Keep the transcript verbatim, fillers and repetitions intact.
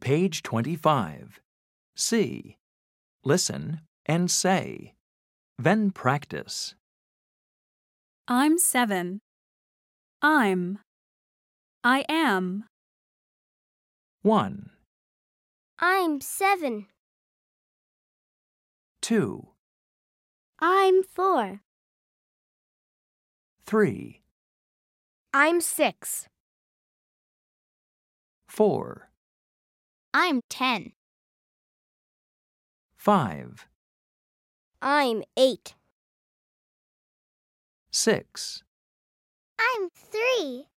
Page twenty-five. See, listen, and say. Then practice. I'm seven. I'm. I am. One, I'm seven. two, I'm four. three, I'm six. four, I'm ten. five, I'm eight. six, I'm three.